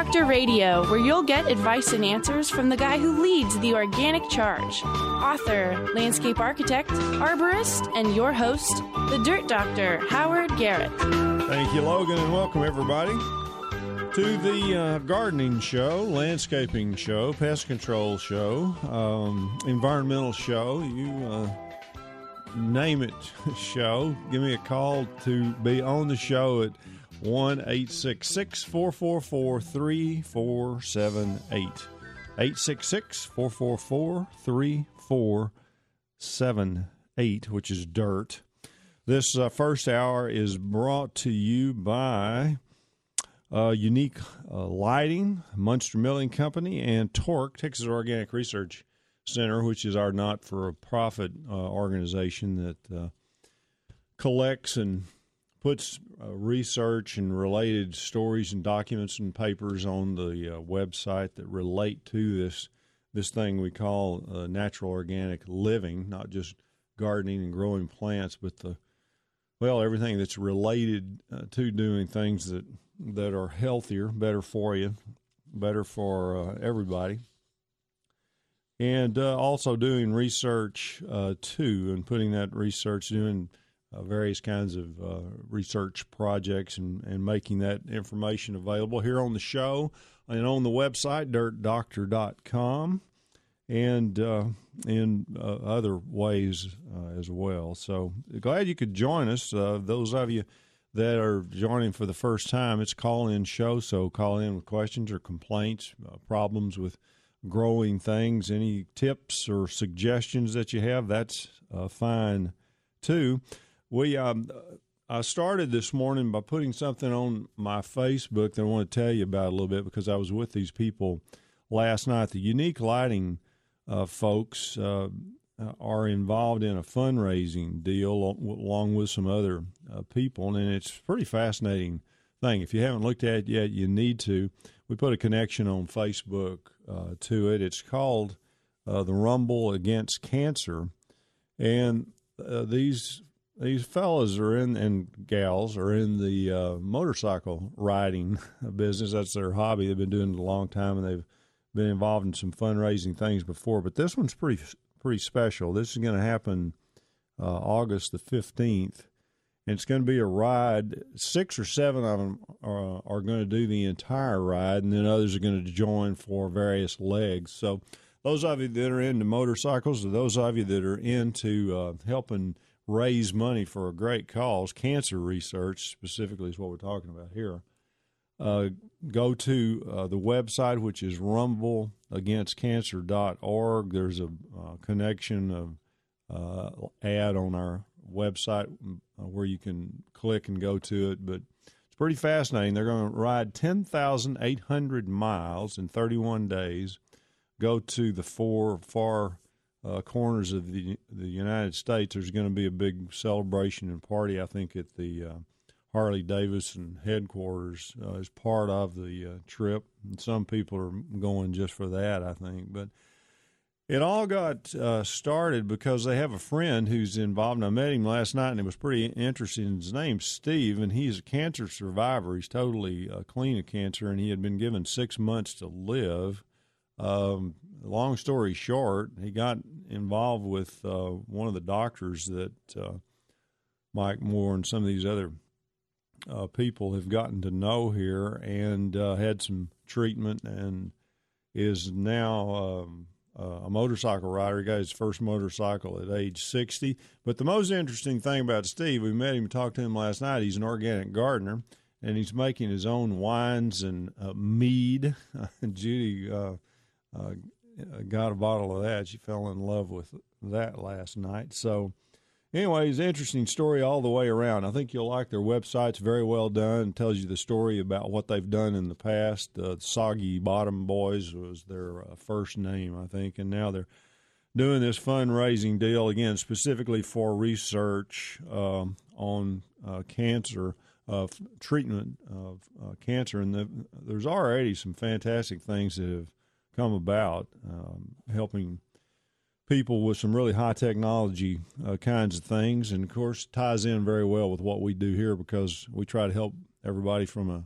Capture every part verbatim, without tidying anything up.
Doctor Radio, where you'll get advice and answers from the guy who leads the organic charge. Author, landscape architect, arborist, and your host, the Dirt Doctor, Howard Garrett. Thank you, Logan, and welcome everybody to the uh, gardening show, landscaping show, pest control show, um, environmental show, you uh, name it show. Give me a call to be on the show at one eight six six, four four four, three four seven eight. eight six six, four four four, three four seven eight, which is dirt. This uh, first hour is brought to you by uh, Unique uh, Lighting, Munster Milling Company, and TORC, Texas Organic Research Center, which is our not-for-profit uh, organization that uh, collects and puts uh, research and related stories and documents and papers on the uh, website that relate to this this thing we call uh, natural organic living, not just gardening and growing plants, but the well everything that's related uh, to doing things that that are healthier, better for you, better for uh, everybody, and uh, also doing research uh, too, and putting that research doing. Uh, various kinds of uh, research projects and, and making that information available here on the show and on the website, dirt doctor dot com, and uh, in uh, other ways uh, as well. So glad you could join us. Uh, those of you that are joining for the first time, it's a call-in show, so call in with questions or complaints, uh, problems with growing things, any tips or suggestions that you have, that's uh, fine too. We, um, I started this morning by putting something on my Facebook that I want to tell you about a little bit because I was with these people last night. The Unique Lighting uh, folks uh, are involved in a fundraising deal along with some other uh, people, and it's a pretty fascinating thing. If you haven't looked at it yet, you need to. We put a connection on Facebook uh, to it. It's called uh, the Rumble Against Cancer, and uh, these These fellas are in, and gals are in the uh, motorcycle riding business. That's their hobby. They've been doing it a long time, and they've been involved in some fundraising things before. But this one's pretty pretty special. This is going to happen uh, August the fifteenth, and it's going to be a ride. Six or seven of them are, are going to do the entire ride, and then others are going to join for various legs. So those of you that are into motorcycles, or those of you that are into uh, helping raise money for a great cause, cancer research specifically is what we're talking about here, uh, go to uh, the website, which is rumble against cancer dot org. There's a uh, connection of uh, ad on our website uh, where you can click and go to it, but it's pretty fascinating. They're going to ride ten thousand eight hundred miles in thirty-one days, go to the four far Uh, corners of the the United States. There's going to be a big celebration and party, I think, at the uh, Harley-Davidson headquarters uh, as part of the uh, trip. And some people are going just for that, I think. But it all got uh, started because they have a friend who's involved, and I met him last night, and it was pretty interesting. His name's Steve, and he's a cancer survivor. He's totally uh, clean of cancer, and he had been given six months to live. Um, long story short, he got involved with uh, one of the doctors that uh, Mike Moore and some of these other uh, people have gotten to know here, and uh, had some treatment, and is now um, uh, a motorcycle rider. He got his first motorcycle at age sixty. But the most interesting thing about Steve, we met him and talked to him last night. He's an organic gardener, and he's making his own wines and uh, mead. Judy uh, uh, got a bottle of that. She fell in love with that last night. So anyways, interesting story all the way around. I think you'll like their website's very well done. It tells you the story about what they've done in the past. Uh, Soggy Bottom Boys was their uh, first name, I think, and now they're doing this fundraising deal, again, specifically for research um, on uh, cancer, uh, treatment of uh, cancer. And the, there's already some fantastic things that have come about, um, helping people with some really high technology uh, kinds of things. And, of course, ties in very well with what we do here, because we try to help everybody from a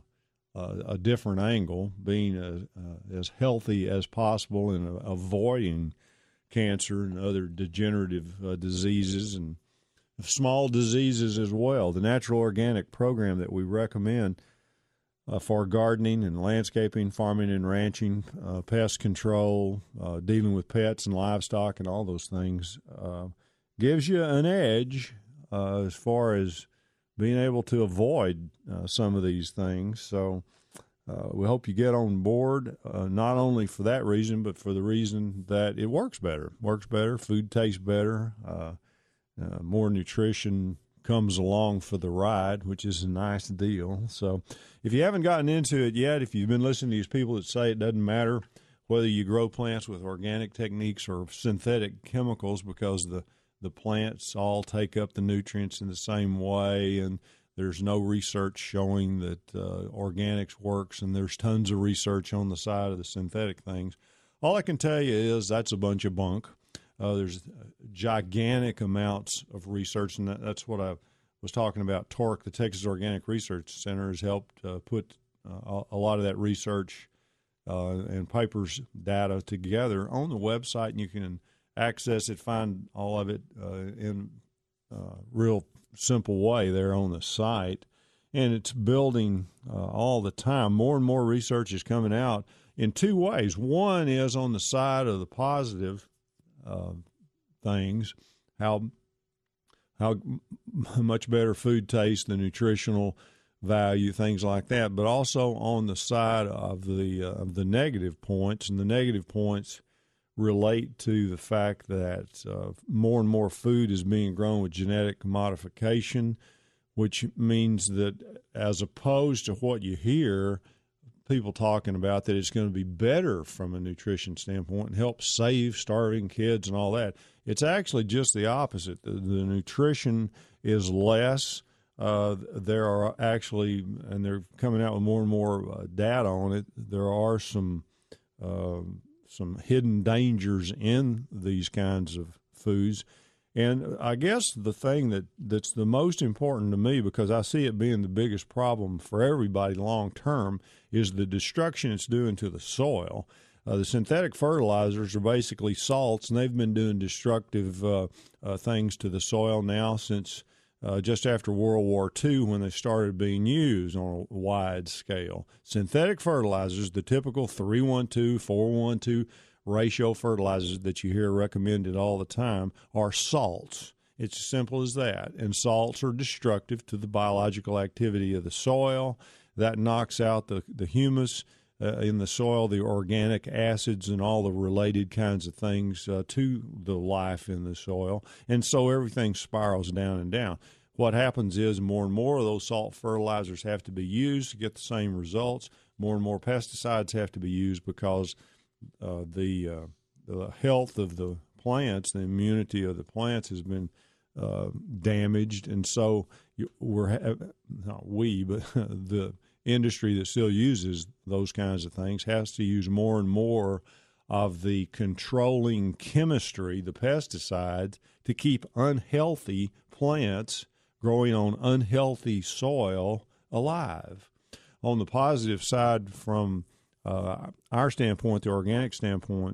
uh, a different angle, being a, uh, as healthy as possible and uh, avoiding cancer and other degenerative uh, diseases and small diseases as well. The natural organic program that we recommend uh, for gardening and landscaping, farming and ranching, uh, pest control, uh, dealing with pets and livestock and all those things uh, gives you an edge uh, as far as being able to avoid uh, some of these things. So uh, we hope you get on board, uh, not only for that reason, but for the reason that it works better. Works better, food tastes better, uh, uh, more nutrition comes along for the ride, which is a nice deal. So if you haven't gotten into it yet, if you've been listening to these people that say it doesn't matter whether you grow plants with organic techniques or synthetic chemicals because the the plants all take up the nutrients in the same way, and there's no research showing that uh, organics works, and there's tons of research on the side of the synthetic things. All I can tell you is that's a bunch of bunk. Uh, there's gigantic amounts of research, and that, that's what I was talking about. TORC, the Texas Organic Research Center, has helped uh, put uh, a lot of that research uh, and papers data together on the website, and you can access it, find all of it uh, in a uh, real simple way there on the site. And it's building uh, all the time. More and more research is coming out in two ways. One is on the side of the positive uh, things, how how much better food tastes, the nutritional value, things like that, but also on the side of the uh, of the negative points. And the negative points relate to the fact that uh, more and more food is being grown with genetic modification, which means that as opposed to what you hear people talking about, that it's going to be better from a nutrition standpoint and help save starving kids and all that, it's actually just the opposite. The, the nutrition is less. Uh, there are actually, and they're coming out with more and more uh, data on it, there are some uh, some hidden dangers in these kinds of foods. And I guess the thing that, that's the most important to me, because I see it being the biggest problem for everybody long term, is the destruction it's doing to the soil. Uh, the synthetic fertilizers are basically salts, and they've been doing destructive uh, uh, things to the soil now since uh, just after World War Two, when they started being used on a wide scale. Synthetic fertilizers, the typical three one two, four one two ratio fertilizers that you hear recommended all the time, are salts. It's as simple as that. And salts are destructive to the biological activity of the soil. That knocks out the, the humus uh, in the soil, the organic acids, and all the related kinds of things uh, to the life in the soil. And so everything spirals down and down. What happens is more and more of those salt fertilizers have to be used to get the same results. More and more pesticides have to be used because uh, the, uh, the health of the plants, the immunity of the plants has been uh, damaged. And so we're, ha- not we, but the industry that still uses those kinds of things has to use more and more of the controlling chemistry, the pesticides, to keep unhealthy plants growing on unhealthy soil alive. On the positive side, from uh, our standpoint, the organic standpoint,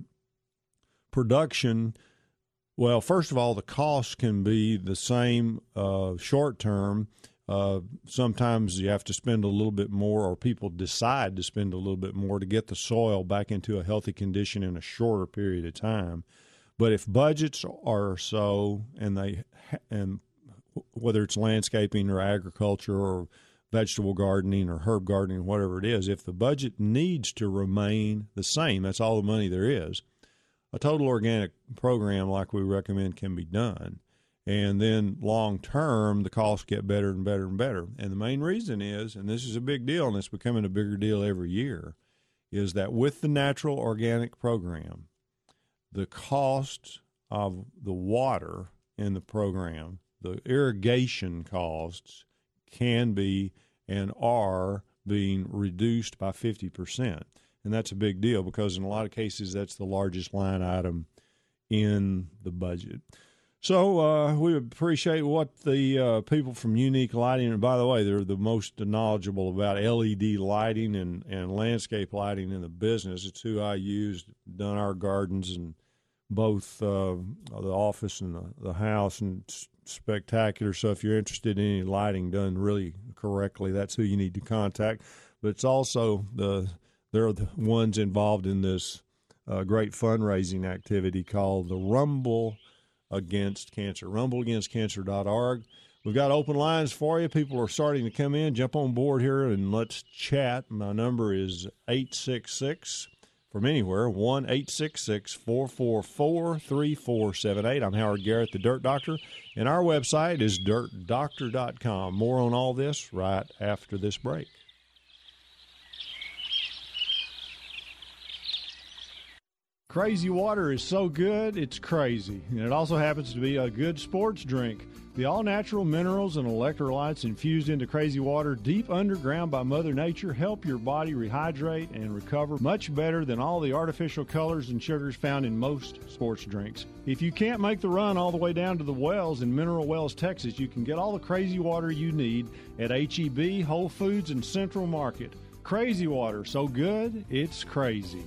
production, well, first of all, the costs can be the same uh, short term. Uh, sometimes you have to spend a little bit more, or people decide to spend a little bit more to get the soil back into a healthy condition in a shorter period of time. But if budgets are so, and they and whether it's landscaping or agriculture or vegetable gardening or herb gardening, whatever it is, if the budget needs to remain the same, that's all the money there is, a total organic program like we recommend can be done. And then long term, the costs get better and better and better. And the main reason is, and this is a big deal, and it's becoming a bigger deal every year, is that with the natural organic program, the cost of the water in the program, the irrigation costs, can be and are being reduced by fifty percent. And that's a big deal because in a lot of cases, that's the largest line item in the budget. So uh, we appreciate what the uh, people from Unique Lighting, and by the way, they're the most knowledgeable about L E D lighting and, and landscape lighting in the business. It's who I used, done our gardens and both uh, the office and the, the house, and it's spectacular. So if you're interested in any lighting done really correctly, that's who you need to contact. But it's also the they're the ones involved in this uh, great fundraising activity called the Rumble Against Cancer, rumble against cancer dot org. We've got open lines for you. People are starting to come in. Jump on board here and let's chat. My number is eight six six, from anywhere, one eight six six, four four four, three four seven eight. I'm Howard Garrett, the Dirt Doctor, and our website is dirt doctor dot com. More on all this right after this break. Crazy Water is so good, it's crazy. And it also happens to be a good sports drink. The all-natural minerals and electrolytes infused into Crazy Water deep underground by Mother Nature help your body rehydrate and recover much better than all the artificial colors and sugars found in most sports drinks. If you can't make the run all the way down to the wells in Mineral Wells, Texas, you can get all the Crazy Water you need at H E B, Whole Foods, and Central Market. Crazy Water, so good, it's crazy.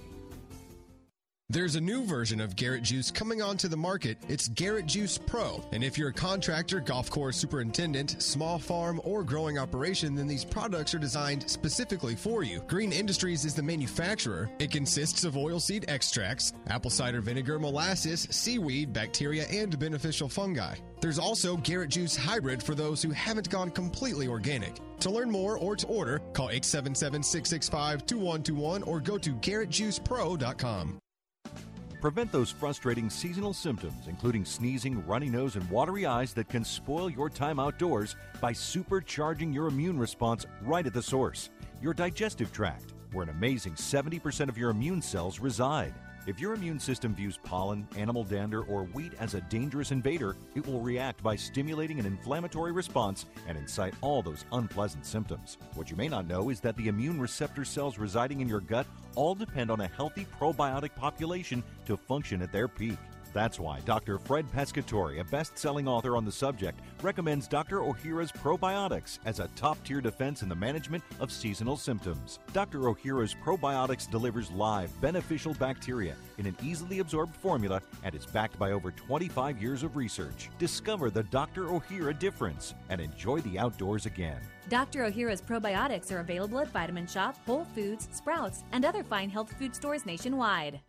There's a new version of Garrett Juice coming onto the market. It's Garrett Juice Pro. And if you're a contractor, golf course superintendent, small farm, or growing operation, then these products are designed specifically for you. Green Industries is the manufacturer. It consists of oilseed extracts, apple cider vinegar, molasses, seaweed, bacteria, and beneficial fungi. There's also Garrett Juice Hybrid for those who haven't gone completely organic. To learn more or to order, call eight seven seven, six six five, two one two one or go to garrett juice pro dot com. Prevent those frustrating seasonal symptoms, including sneezing, runny nose, and watery eyes that can spoil your time outdoors by supercharging your immune response right at the source, your digestive tract, where an amazing seventy percent of your immune cells reside. If your immune system views pollen, animal dander, or wheat as a dangerous invader, it will react by stimulating an inflammatory response and incite all those unpleasant symptoms. What you may not know is that the immune receptor cells residing in your gut all depend on a healthy probiotic population to function at their peak. That's why Doctor Fred Pescatore, a best-selling author on the subject, recommends Doctor Ohhira's Probiotics as a top-tier defense in the management of seasonal symptoms. Doctor Ohhira's Probiotics delivers live, beneficial bacteria in an easily absorbed formula and is backed by over twenty-five years of research. Discover the Doctor Ohhira difference and enjoy the outdoors again. Doctor Ohhira's Probiotics are available at Vitamin Shop, Whole Foods, Sprouts, and other fine health food stores nationwide.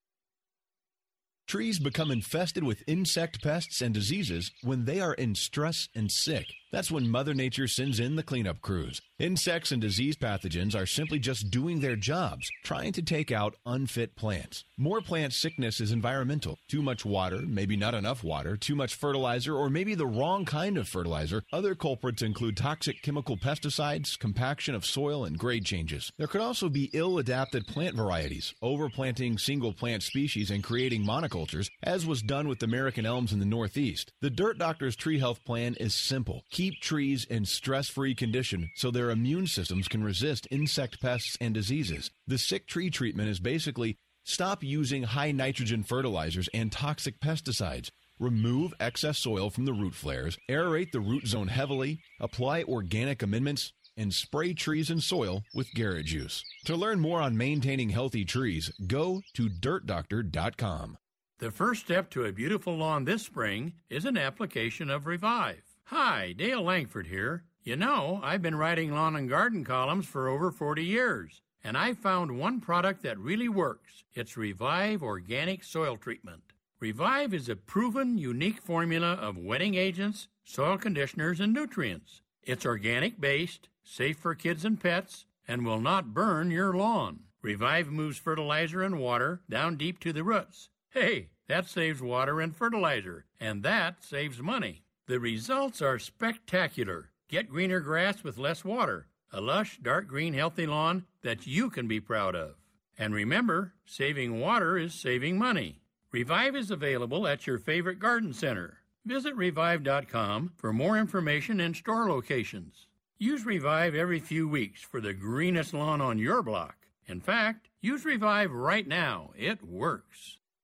Trees become infested with insect pests and diseases when they are in stress and sick. That's when Mother Nature sends in the cleanup crews. Insects and disease pathogens are simply just doing their jobs, trying to take out unfit plants. More plant sickness is environmental. Too much water, maybe not enough water, too much fertilizer, or maybe the wrong kind of fertilizer. Other culprits include toxic chemical pesticides, compaction of soil, and grade changes. There could also be ill-adapted plant varieties, overplanting single plant species and creating monocultures, as was done with American elms in the Northeast. The Dirt Doctor's Tree Health Plan is simple. Keep trees in stress-free condition so their immune systems can resist insect pests and diseases. The sick tree treatment is basically stop using high nitrogen fertilizers and toxic pesticides. Remove excess soil from the root flares, aerate the root zone heavily, apply organic amendments, and spray trees and soil with Garrett Juice. To learn more on maintaining healthy trees, go to dirt doctor dot com. The first step to a beautiful lawn this spring is an application of Revive. Hi, Dale Langford here. You know, I've been writing lawn and garden columns for over forty years, and I found one product that really works. It's Revive Organic Soil Treatment. Revive is a proven, unique formula of wetting agents, soil conditioners, and nutrients. It's organic-based, safe for kids and pets, and will not burn your lawn. Revive moves fertilizer and water down deep to the roots. Hey, that saves water and fertilizer, and that saves money. The results are spectacular. Get greener grass with less water. A lush, dark green, healthy lawn that you can be proud of. And remember, saving water is saving money. Revive is available at your favorite garden center. Visit revive dot com for more information and store locations. Use Revive every few weeks for the greenest lawn on your block. In fact, use Revive right now. It works.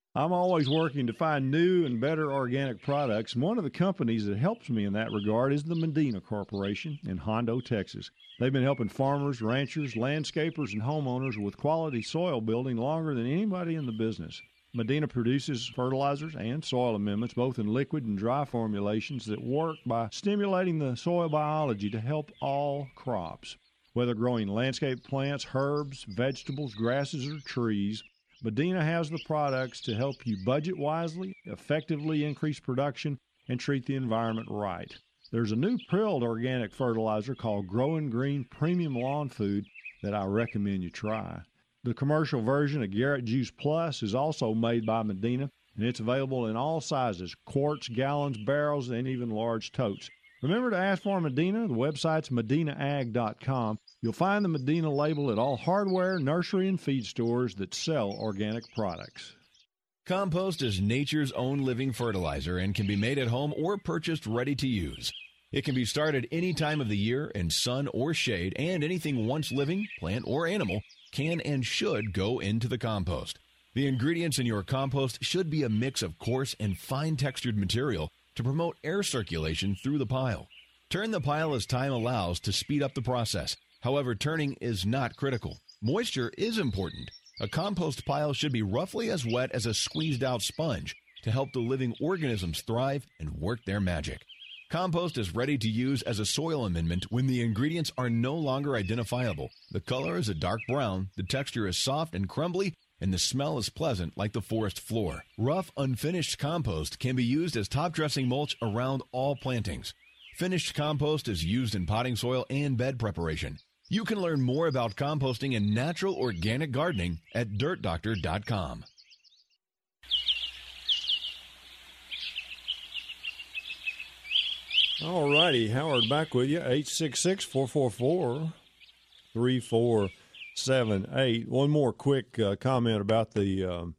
I'm always working to find new and better organic products, and one of the companies that helps me in that regard is the Medina Corporation in Hondo, Texas. They've been helping farmers, ranchers, landscapers, and homeowners with quality soil building longer than anybody in the business. Medina produces fertilizers and soil amendments, both in liquid and dry formulations, that work by stimulating the soil biology to help all crops. Whether growing landscape plants, herbs, vegetables, grasses, or trees, Medina has the products to help you budget wisely, effectively increase production, and treat the environment right. There's a new prilled organic fertilizer called Growing Green Premium Lawn Food that I recommend you try. The commercial version of Garrett Juice Plus is also made by Medina, and it's available in all sizes, quarts, gallons, barrels, and even large totes. Remember to ask for Medina. The website's medina ag dot com. You'll find the Medina label at all hardware, nursery, and feed stores that sell organic products. Compost is nature's own living fertilizer and can be made at home or purchased ready to use. It can be started any time of the year in sun or shade, and anything once living, plant or animal, can and should go into the compost. The ingredients in your compost should be a mix of coarse and fine-textured material to promote air circulation through the pile. Turn the pile as time allows to speed up the process. However, turning is not critical. Moisture is important. A compost pile should be roughly as wet as a squeezed-out sponge to help the living organisms thrive and work their magic. Compost is ready to use as a soil amendment when the ingredients are no longer identifiable. The color is a dark brown, the texture is soft and crumbly, and the smell is pleasant like the forest floor. Rough, unfinished compost can be used as top dressing mulch around all plantings. Finished compost is used in potting soil and bed preparation. You can learn more about composting and natural organic gardening at dirt doctor dot com. All righty, Howard back with you, eight six six, four four four, three four seven eight. One more quick uh, comment about the um,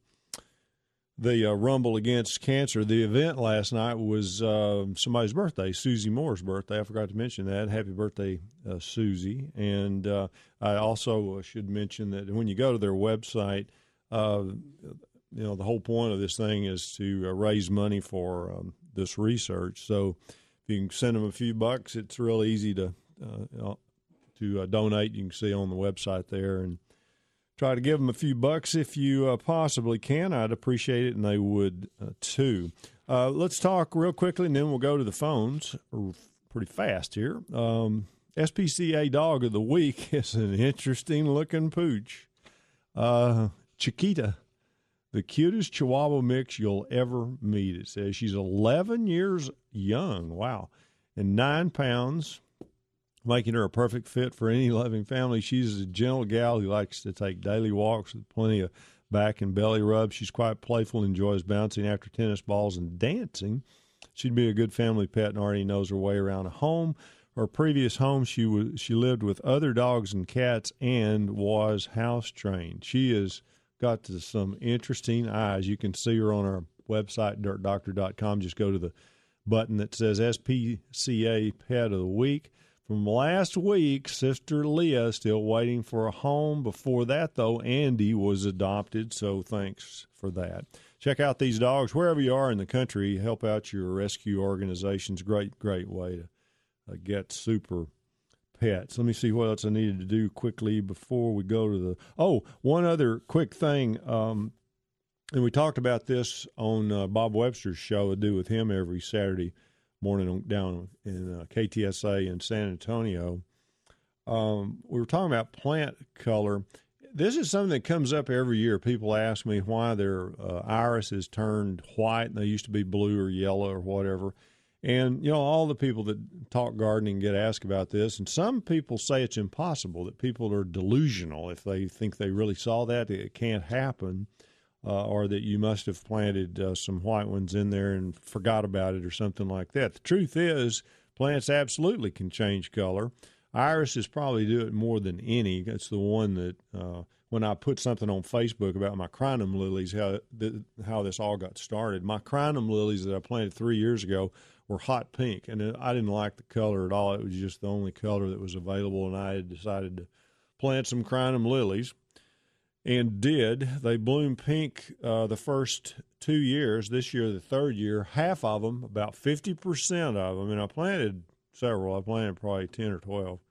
the uh, Rumble Against Cancer. The event last night was uh, somebody's birthday, Susie Moore's birthday. I forgot to mention that. Happy birthday, uh, Susie. And uh, I also should mention that when you go to their website, uh, you know, the whole point of this thing is to uh, raise money for um, this research. So you can send them a few bucks. It's real easy to uh, to uh, donate. You can see on the website there, and try to give them a few bucks if you uh, possibly can. I'd appreciate it, and they would uh, too. Uh, let's talk real quickly, and then we'll go to the phones pretty fast here. Um, S P C A Dog of the Week is an interesting-looking pooch. Uh, Chiquita. The cutest Chihuahua mix you'll ever meet. It says she's eleven years young. Wow. And nine pounds, making her a perfect fit for any loving family. She's a gentle gal who likes to take daily walks with plenty of back and belly rubs. She's quite playful, enjoys bouncing after tennis balls and dancing. She'd be a good family pet and already knows her way around a home. Her previous home, she was she lived with other dogs and cats and was house trained. She is got to some interesting eyes. You can see her on our website, dirt doctor dot com. Just go to the button that says S P C A Pet of the Week. From last week, Sister Leah still waiting for a home. Before that, though, Andy was adopted, so thanks for that. Check out these dogs wherever you are in the country. Help out your rescue organizations. Great, great way to uh, get super pets. Let me see what else I needed to do quickly before we go to the – oh, one other quick thing. Um, and we talked about this on uh, Bob Webster's show. I do with him every Saturday morning down in uh, K T S A in San Antonio. Um, we were talking about plant color. This is something that comes up every year. People ask me why their uh, iris is turned white and they used to be blue or yellow or whatever. And, you know, all the people that talk gardening get asked about this, and some people say it's impossible, that people are delusional if they think they really saw that, it can't happen, uh, or that you must have planted uh, some white ones in there and forgot about it or something like that. The truth is, plants absolutely can change color. Irises probably do it more than any. It's the one that, uh, when I put something on Facebook about my crinum lilies, how, th- how this all got started, my crinum lilies that I planted three years ago were hot pink, and I didn't like the color at all. It was just the only color that was available, and I had decided to plant some crinum lilies. and did. They bloomed pink uh, the first two years. This year, the third year, half of them, about fifty percent of them, and I planted several. I planted probably ten or twelve.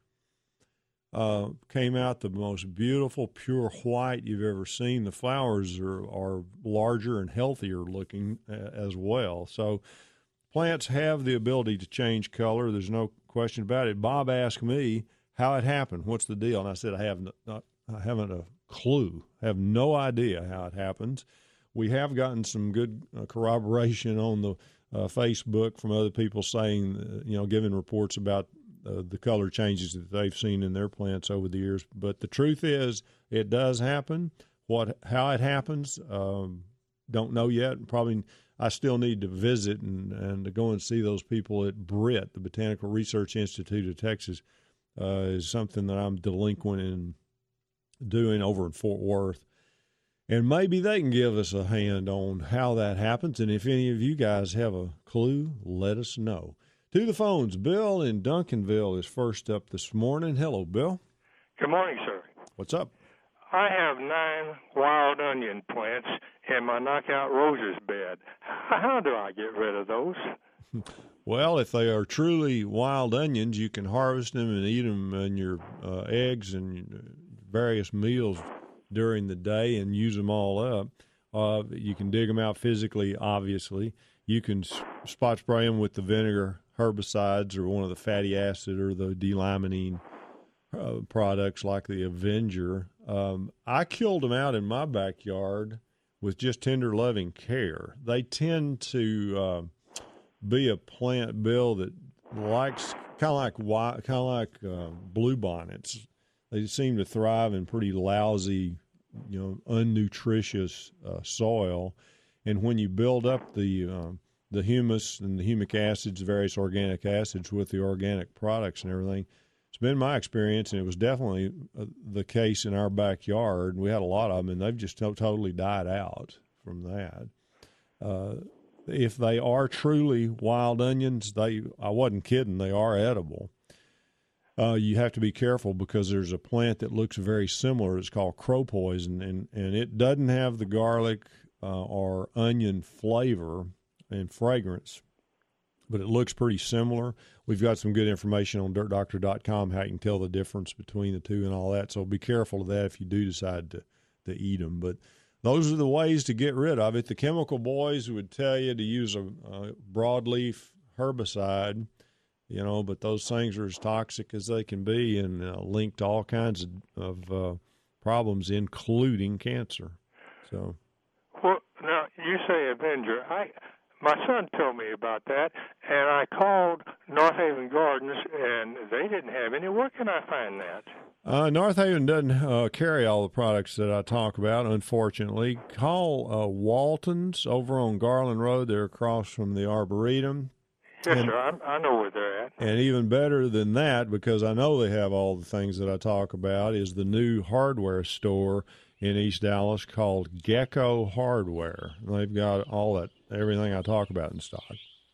Uh, came out the most beautiful, pure white you've ever seen. The flowers are, are larger and healthier looking uh, as well. So plants have the ability to change color. There's no question about it. Bob asked me how it happened. What's the deal? And I said, I have not, I haven't a clue. I have no idea how it happens. We have gotten some good uh, corroboration on the uh, Facebook from other people saying, uh, you know, giving reports about Uh, the color changes that they've seen in their plants over the years. But the truth is, it does happen. What, how it happens, um, don't know yet. Probably, I still need to visit and, and to go and see those people at B R I T, the Botanical Research Institute of Texas, uh, is something that I'm delinquent in doing over in Fort Worth. And maybe they can give us a hand on how that happens. And if any of you guys have a clue, let us know. To the phones, Bill in Duncanville is first up this morning. Hello, Bill. Good morning, sir. What's up? I have nine wild onion plants in my knockout roses bed. How do I get rid of those? Well, if they are truly wild onions, you can harvest them and eat them in your uh, eggs and various meals during the day and use them all up. Uh, you can dig them out physically, obviously. You can spot spray them with the vinegar herbicides or one of the fatty acid or the D-limonene uh, products like the Avenger. Um, I killed them out in my backyard with just tender loving care. They tend to uh, be a plant, Bill, that likes kind of like kind of like uh, bluebonnets. They seem to thrive in pretty lousy, you know, unnutritious uh, soil. And when you build up the um, the humus and the humic acids, various organic acids with the organic products and everything, it's been my experience, and it was definitely uh, the case in our backyard. We had a lot of them, and they've just to- totally died out from that. Uh, if they are truly wild onions, they I wasn't kidding, they are edible. Uh, you have to be careful because there's a plant that looks very similar. It's called crow poison, and, and it doesn't have the garlic uh, or onion flavor and fragrance, but it looks pretty similar. We've got some good information on dirt doctor dot com how you can tell the difference between the two and all that, so be careful of that if you do decide to, to eat them. But those are the ways to get rid of it. The chemical boys would tell you to use a, a broadleaf herbicide, you know, but those things are as toxic as they can be and uh, linked to all kinds of, of uh, problems, including cancer. So, well, now you say Avenger. I my son told me about that, and I called North Haven Gardens, and they didn't have any. Where can I find that? Uh, North Haven doesn't uh, carry all the products that I talk about, unfortunately. Call uh, Walton's over on Garland Road. They're across from the Arboretum. Yes, and, sir. I, I know where they're at. And even better than that, because I know they have all the things that I talk about, is the new hardware store in East Dallas called Gecko Hardware. They've got all that, everything I talk about in stock.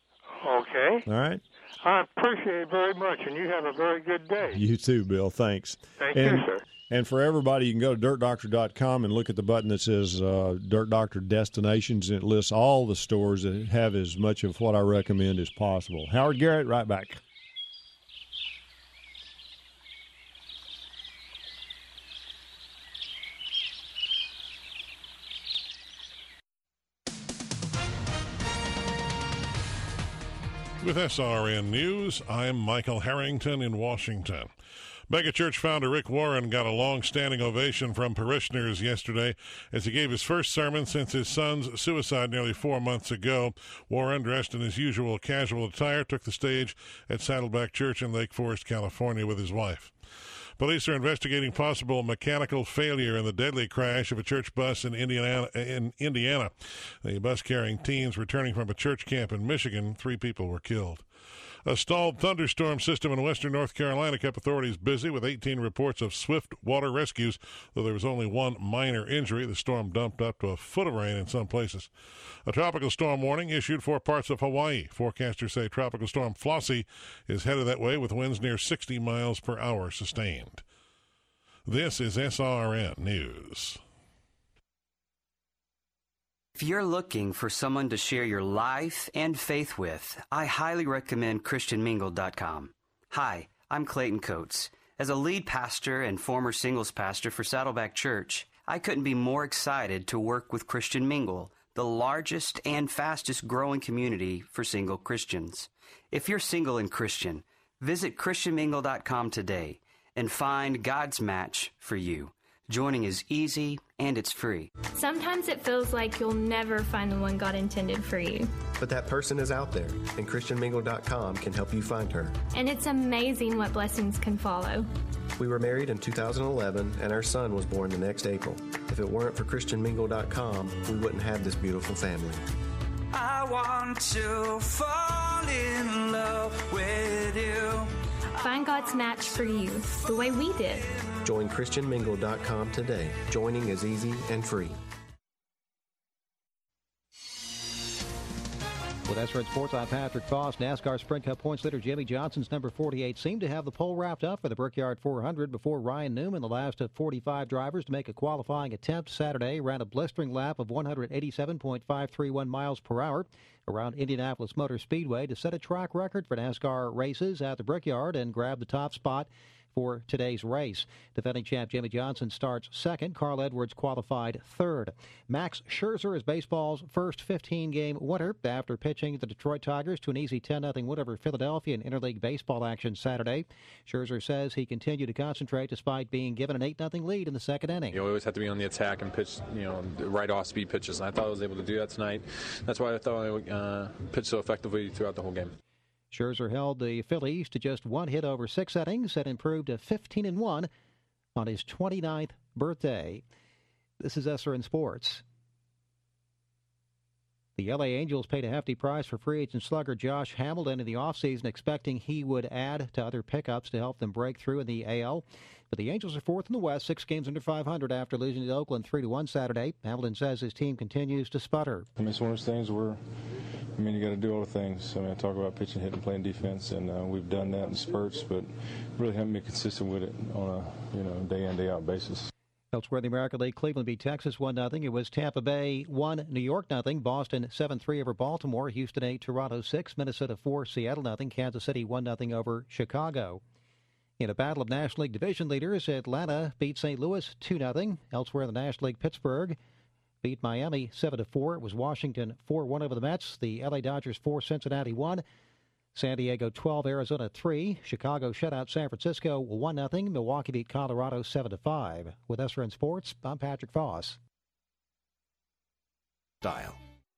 Okay. All right. I appreciate it very much, and you have a very good day. You too, Bill. Thanks. Thank and, you, sir. And for everybody, you can go to dirt doctor dot com and look at the button that says uh, Dirt Doctor Destinations, and it lists all the stores that have as much of what I recommend as possible. Howard Garrett, right back. With S R N News, I'm Michael Harrington in Washington. Megachurch founder Rick Warren got a long-standing ovation from parishioners yesterday as he gave his first sermon since his son's suicide nearly four months ago. Warren, dressed in his usual casual attire, took the stage at Saddleback Church in Lake Forest, California, with his wife. Police are investigating possible mechanical failure in the deadly crash of a church bus in Indiana. In Indiana, the bus carrying teens returning from a church camp in Michigan. Three people were killed. A stalled thunderstorm system in western North Carolina kept authorities busy with eighteen reports of swift water rescues, though there was only one minor injury. The storm dumped up to a foot of rain in some places. A tropical storm warning issued for parts of Hawaii. Forecasters say Tropical Storm Flossie is headed that way with winds near sixty miles per hour sustained. This is S R N News. If you're looking for someone to share your life and faith with, I highly recommend Christian Mingle dot com. Hi, I'm Clayton Coates. As a lead pastor and former singles pastor for Saddleback Church, I couldn't be more excited to work with Christian Mingle, the largest and fastest growing community for single Christians. If you're single and Christian, visit Christian Mingle dot com today and find God's match for you. Joining is easy and it's free. Sometimes it feels like you'll never find the one God intended for you. But that person is out there, and Christian Mingle dot com can help you find her. And it's amazing what blessings can follow. We were married in two thousand eleven, and our son was born the next April. If it weren't for Christian Mingle dot com, we wouldn't have this beautiful family. I want to fall in love with you. Find God's match for you the way we did. Join Christian Mingle dot com today. Joining is easy and free. With S R N Sports, I'm Patrick Foss. NASCAR Sprint Cup points leader Jimmy Johnson's number forty-eight seemed to have the pole wrapped up for the Brickyard four hundred before Ryan Newman, the last of forty-five drivers to make a qualifying attempt Saturday, ran a blistering lap of one eighty-seven point five three one miles per hour around Indianapolis Motor Speedway to set a track record for NASCAR races at the Brickyard and grab the top spot for today's race. Defending champ Jimmy Johnson starts second. Carl Edwards qualified third. Max Scherzer is baseball's first fifteen-game winner after pitching the Detroit Tigers to an easy ten nothing win over Philadelphia in interleague baseball action Saturday. Scherzer says he continued to concentrate despite being given an eight nothing lead in the second inning. You always have to be on the attack and pitch, you know, right off speed pitches. And I thought I was able to do that tonight. That's why I thought I uh, pitched so effectively throughout the whole game. Scherzer held the Phillies to just one hit over six innings and improved to fifteen and one on his twenty-ninth birthday. This is S R N Sports. The L A Angels paid a hefty price for free agent slugger Josh Hamilton in the offseason, expecting he would add to other pickups to help them break through in the A L. But the Angels are fourth in the West, six games under five hundred after losing to Oakland three to one Saturday. Hamilton says his team continues to sputter. I mean, it's one of those things where, I mean, you got to do all the things. I mean, I talk about pitching, hitting, playing defense, and uh, we've done that in spurts, but really haven't been consistent with it on a, you know, day in, day out basis. Elsewhere in the American League, Cleveland beat Texas one nothing. It was Tampa Bay one, New York nothing. Boston seven three over Baltimore. Houston eight, Toronto six. Minnesota four, Seattle nothing. Kansas City one nothing over Chicago. In a battle of National League division leaders, Atlanta beat Saint Louis two nothing. Elsewhere in the National League, Pittsburgh beat Miami seven to four. It was Washington four one over the Mets. The L A Dodgers four, Cincinnati one. San Diego twelve, Arizona three. Chicago shut out San Francisco one nothing. Milwaukee beat Colorado seven to five. With S R N Sports, I'm Patrick Foss. Dial.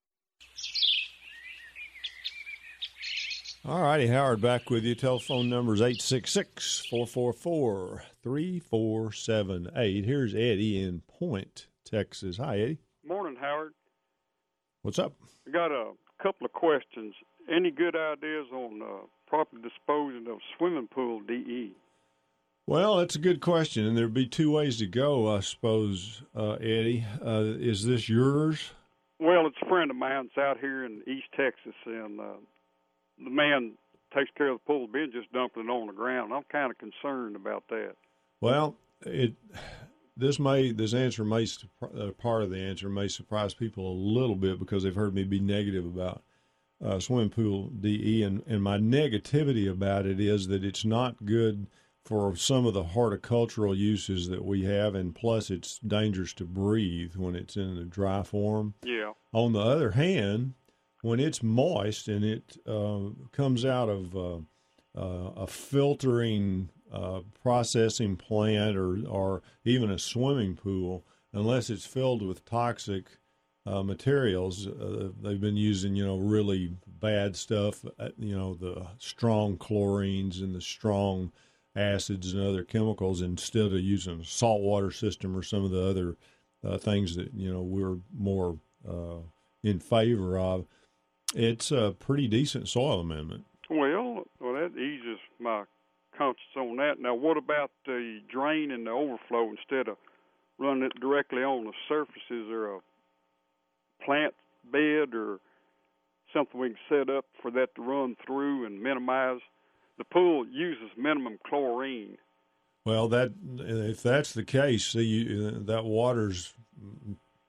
All righty, Howard back with you. Telephone number is eight six six, four four four, three four seven eight. Here's Eddie in Point, Texas. Hi, Eddie. Morning, Howard. What's up? I got a couple of questions. Any good ideas on uh, proper disposing of swimming pool D E? Well, that's a good question, and there'd be two ways to go, I suppose, uh, Eddie. Uh, is this yours? Well, it's a friend of mine's out here in East Texas, and uh, the man takes care of the pool, being just dumping it on the ground. I'm kind of concerned about that. Well, it this may this answer may uh, part of the answer may surprise people a little bit because they've heard me be negative about uh, swimming pool D E, and, and my negativity about it is that it's not good for some of the horticultural uses that we have, and plus it's dangerous to breathe when it's in a dry form. Yeah. On the other hand, when it's moist and it uh, comes out of uh, uh, a filtering uh, processing plant or, or even a swimming pool, unless it's filled with toxic uh, materials, uh, they've been using, you know, really bad stuff, uh, you know, the strong chlorines and the strong acids and other chemicals instead of using a saltwater system or some of the other uh, things that, you know, we're more uh, in favor of. It's a pretty decent soil amendment. Well, well, that eases my conscience on that. Now, what about the drain and the overflow? Instead of running it directly on the surface, is there a plant bed or something we can set up for that to run through and minimize? The pool uses minimum chlorine. Well, that if that's the case, see, you, that water's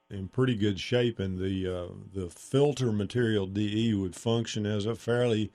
in pretty good shape, and the uh, the filter material D E would function as a fairly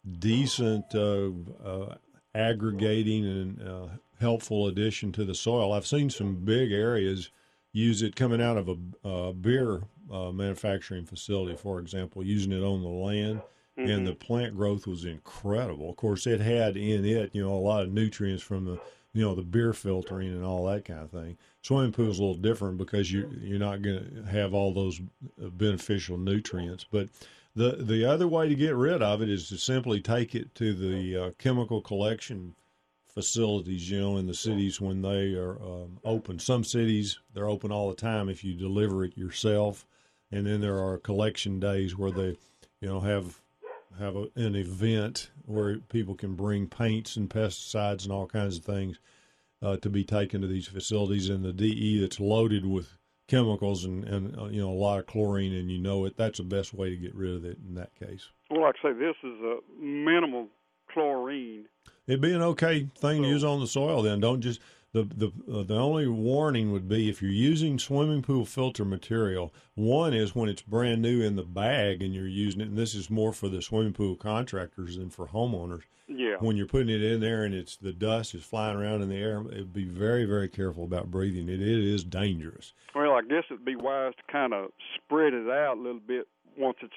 decent uh, uh, aggregating and uh, helpful addition to the soil. I've seen some big areas use it coming out of a uh, beer uh, manufacturing facility, for example, using it on the land, mm-hmm. and the plant growth was incredible. Of course, it had in it, you know, a lot of nutrients from the, you know, the beer filtering and all that kind of thing. Swimming pool is a little different because you you're not going to have all those beneficial nutrients. But the the other way to get rid of it is to simply take it to the uh, chemical collection facilities, you know, in the cities when they are um, open. Some cities, they're open all the time if you deliver it yourself. And then there are collection days where they, you know, have have a, an event where people can bring paints and pesticides and all kinds of things uh, to be taken to these facilities. And the D E that's loaded with chemicals and, and uh, you know, a lot of chlorine, and you know it, that's the best way to get rid of it in that case. Well, like I say, this is a minimal chlorine. It'd be an okay thing to use on the soil then. Don't just, the the uh, the only warning would be if you're using swimming pool filter material, one is when it's brand new in the bag and you're using it, and this is more for the swimming pool contractors than for homeowners. Yeah. When you're putting it in there and it's the dust is flying around in the air, it'd be very, very careful about breathing it. It is dangerous. Well, I guess it'd be wise to kind of spread it out a little bit once it's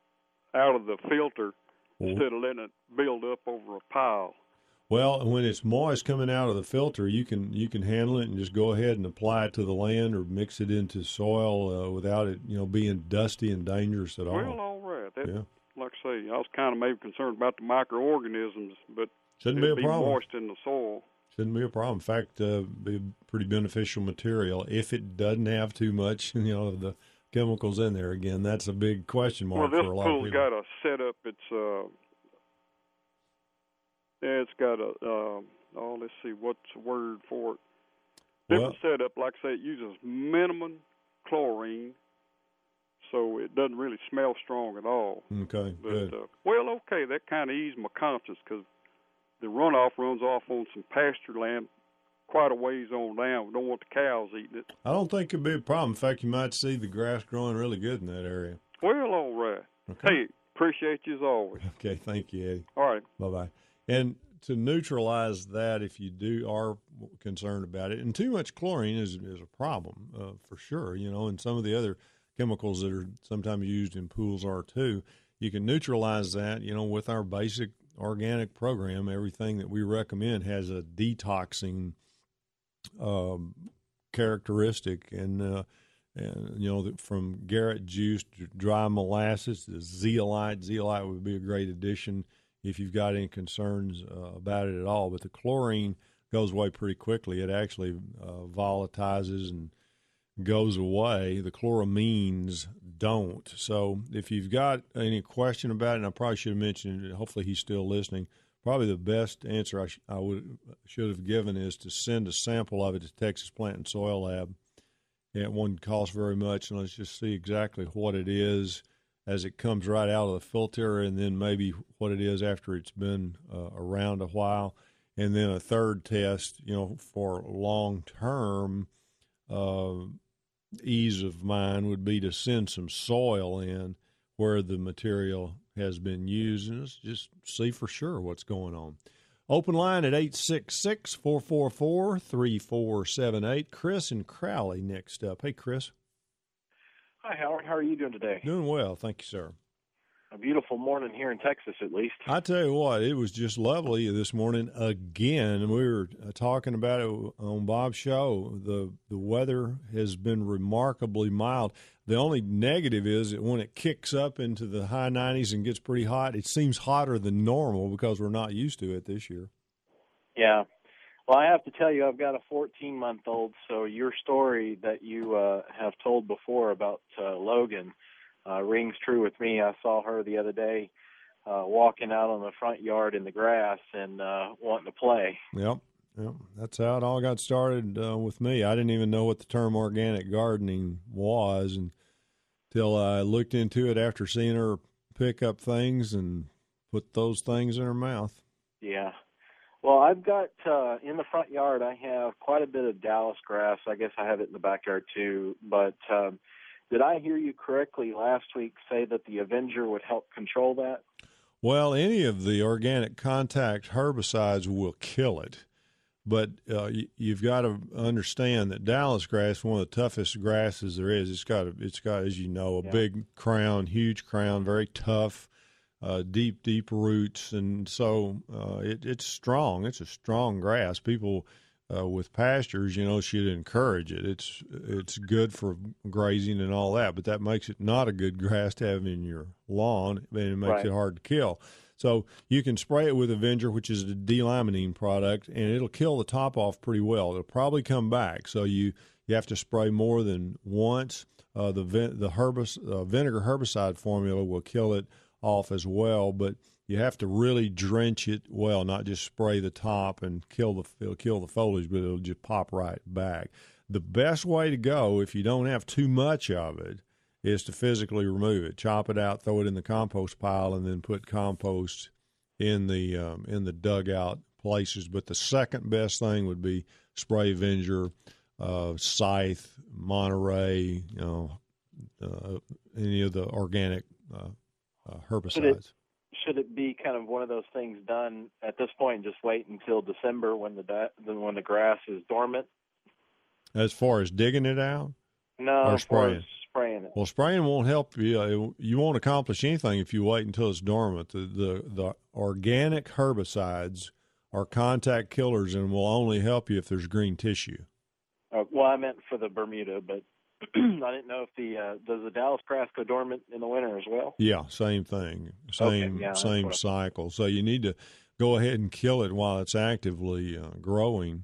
out of the filter, mm-hmm. instead of letting it build up over a pile. Well, when it's moist coming out of the filter, you can you can handle it and just go ahead and apply it to the land or mix it into soil uh, without it, you know, being dusty and dangerous at all. Well, all right. That, yeah. Like I say, I was kind of maybe concerned about the microorganisms, but shouldn't be a be problem. Moist in the soil. Shouldn't be a problem. In fact, uh, be a pretty beneficial material if it doesn't have too much, you know, of the chemicals in there. Again, that's a big question mark well, for a lot of people. people. Well, this pool's got a setup. It's uh. Yeah, it's got a, uh, oh, let's see, what's the word for it? Different well, setup. Like I say, it uses minimum chlorine, so it doesn't really smell strong at all. Okay, but, good. Uh, well, okay, that kind of eased my conscience because the runoff runs off on some pasture land quite a ways on down. We don't want the cows eating it. I don't think it'd be a problem. In fact, you might see the grass growing really good in that area. Well, all right. Okay. Hey, appreciate you as always. Okay, thank you, Eddie. All right. Bye-bye. And to neutralize that, if you do are concerned about it, and too much chlorine is is a problem uh, for sure, you know, and some of the other chemicals that are sometimes used in pools are too. You can neutralize that, you know, with our basic organic program. Everything that we recommend has a detoxing um, characteristic, and uh, and you know, from Garrett juice to dry molasses to zeolite. Zeolite would be a great addition if you've got any concerns uh, about it at all. But the chlorine goes away pretty quickly. It actually uh, volatilizes and goes away. The chloramines don't. So if you've got any question about it, and I probably should have mentioned it, hopefully he's still listening, probably the best answer I, sh- I would should have given is to send a sample of it to Texas Plant and Soil Lab. It wouldn't cost very much, and let's just see exactly what it is as it comes right out of the filter, and then maybe what it is after it's been uh, around a while. And then a third test, you know, for long-term uh, ease of mind would be to send some soil in where the material has been used, and just see for sure what's going on. Open line at eight six six, four four four, three four seven eight. Chris and Crowley next up. Hey, Chris. Hi, Howard. How are you doing today? Doing well. Thank you, sir. A beautiful morning here in Texas, at least. I tell you what, it was just lovely this morning again. We were talking about it on Bob's show. The the weather has been remarkably mild. The only negative is that when it kicks up into the high nineties and gets pretty hot, it seems hotter than normal because we're not used to it this year. Yeah. Well, I have to tell you, I've got a fourteen-month-old, so your story that you uh, have told before about uh, Logan uh, rings true with me. I saw her the other day uh, walking out on the front yard in the grass and uh, wanting to play. Yep, yep. That's how it all got started uh, with me. I didn't even know what the term organic gardening was until I looked into it after seeing her pick up things and put those things in her mouth. Yeah. Well, I've got, uh, in the front yard, I have quite a bit of Dallas grass. I guess I have it in the backyard too. But um, Did I hear you correctly last week say that the Avenger would help control that? Well, any of the organic contact herbicides will kill it. But uh, you, you've got to understand that Dallas grass is one of the toughest grasses there is. It's got, a, it's got, as you know, a Yeah. big crown, huge crown, very tough, uh, deep, deep roots, and so uh, it, it's strong. It's a strong grass. People uh, with pastures, you know, should encourage it. It's it's good for grazing and all that, but that makes it not a good grass to have in your lawn, and it makes Right. it hard to kill. So you can spray it with Avenger, which is a D-limonene product, and it'll kill the top off pretty well. It'll probably come back. So you, you have to spray more than once. Uh, the vin- the herbis- uh, vinegar herbicide formula will kill it off as well, but you have to really drench it well, not just spray the top and kill the it'll kill the foliage, but it'll just pop right back. The best way to go, if you don't have too much of it, is to physically remove it, chop it out, throw it in the compost pile, and then put compost in the um, in the dugout places. But the second best thing would be spray Avenger, uh, Scythe, Monterey, you know, uh, any of the organic uh, uh, herbicides. Should it, should it be kind of one of those things done at this point? Just wait until December when the da- when the grass is dormant. As far as digging it out, No, or for spraying. spraying it. Well, spraying won't help you. Uh, You won't accomplish anything if you wait until it's dormant. The, the the organic herbicides are contact killers and will only help you if there's green tissue. Uh, well, I meant for the Bermuda, but I didn't know if the uh, does the Dallas grass go dormant in the winter as well? Yeah, same thing, same Okay, yeah, that's same what I- cycle. So you need to go ahead and kill it while it's actively uh, growing.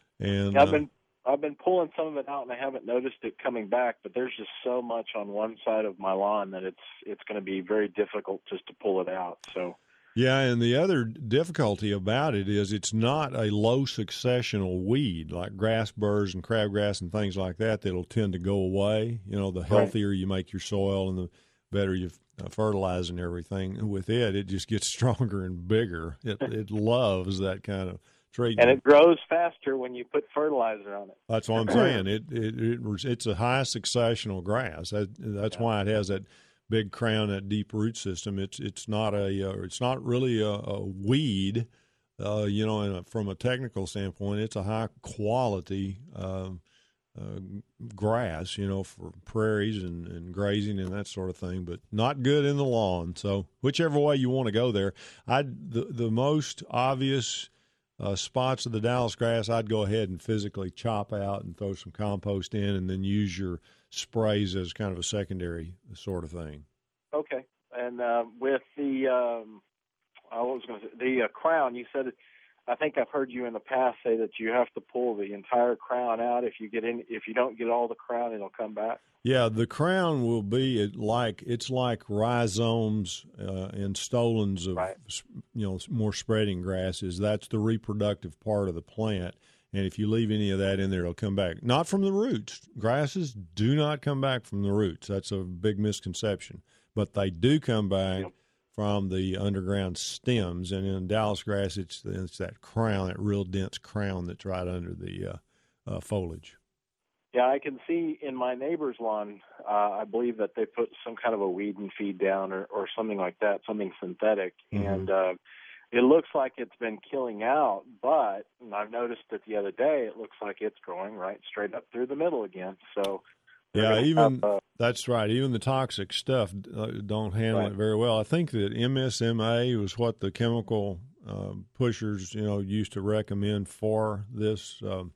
And I've uh, been I've been pulling some of it out, and I haven't noticed it coming back. But there's just so much on one side of my lawn that it's it's going to be very difficult just to pull it out. So yeah, and the other difficulty about it is it's not a low successional weed like grass burrs and crabgrass and things like that that'll tend to go away. You know, the healthier you make your soil and the better you uh, fertilize and everything. With it, it just gets stronger and bigger. It it loves that kind of treatment. and it grows faster when you put fertilizer on it. That's what I'm saying. It it, it it's a high successional grass. That, that's why it has that big crown, that deep root system. It's it's not a uh, it's not really a, a weed, uh, you know. In a, from a technical standpoint, it's a high quality uh, uh, grass, you know, for prairies and, and grazing and that sort of thing. But not good in the lawn. So whichever way you want to go there, I the the most obvious Uh, spots of the Dallas grass, I'd go ahead and physically chop out and throw some compost in, and then use your sprays as kind of a secondary sort of thing. Okay, and uh, with the um, I was going to say the uh, crown. You said, I think I've heard you in the past say that you have to pull the entire crown out. If you get in, if you don't get all the crown, it'll come back. Yeah, the crown will be like it's like rhizomes uh, and stolons of you know more spreading grasses. That's the reproductive part of the plant, and if you leave any of that in there, it'll come back. Not from the roots. Grasses do not come back from the roots. That's a big misconception, but they do come back yep. from the underground stems. And in Dallas grass, it's it's that crown, that real dense crown that's right under the uh, uh, foliage. Yeah, I can see in my neighbor's lawn, uh, I believe that they put some kind of a weed and feed down or, or something like that, something synthetic. Mm-hmm. And uh, it looks like it's been killing out, but and I've noticed that the other day it looks like it's growing right straight up through the middle again. So yeah, even have, uh, that's right. Even the toxic stuff uh, don't handle right. it very well. I think that M S M A was what the chemical uh, pushers, you know, used to recommend for this um,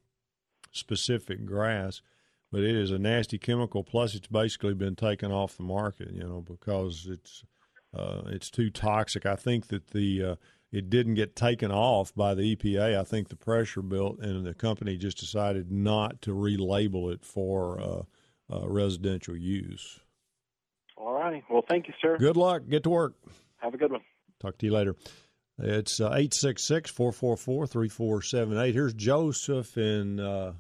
specific grass, but it is a nasty chemical. Plus, it's basically been taken off the market, you know, because it's uh, it's too toxic. I think that the uh, it didn't get taken off by the E P A. I think the pressure built, and the company just decided not to relabel it for uh, uh, residential use. All righty. Well, thank you, sir. Good luck. Get to work. Have a good one. Talk to you later. It's uh, eight six six, four four four, three four seven eight. Here's Joseph in uh,